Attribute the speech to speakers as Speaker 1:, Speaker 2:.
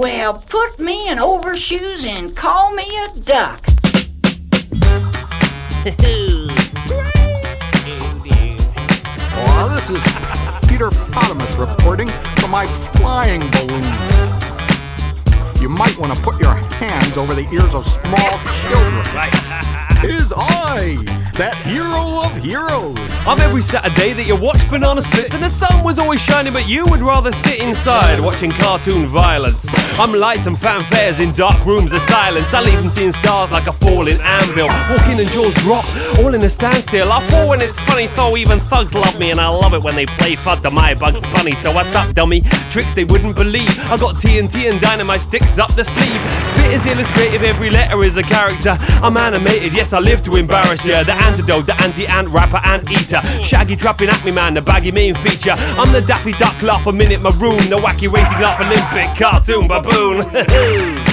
Speaker 1: Well, put me in overshoes and call me a duck.
Speaker 2: Oh, this is Peter Potamus reporting from my flying balloon. You might want to put your hands over the ears of small children.
Speaker 3: Right.
Speaker 2: It is I, that hero of heroes.
Speaker 3: I'm every Saturday that you watch Banana Splits and the sun was always shining, but you would rather sit inside watching cartoon violence. I'm lights and fanfares in dark rooms of silence. I leave them seeing stars like a falling anvil. Walk in and jaws drop, all in a standstill. I fall when it's funny, though even thugs love me, and I love it when they play FUD to my Bugs Bunny. So what's up, dummy? Tricks they wouldn't believe. I got TNT and dynamite sticks up the sleeve. Spit is illustrative, every letter is a character. I'm animated, yes I live to embarrass ya. The antidote, the anti-ant rapper, ant-eater. Shaggy trapping at me man, the baggy main feature. I'm the Daffy Duck laugh a minute maroon, the wacky racing laugh Olympic cartoon baboon.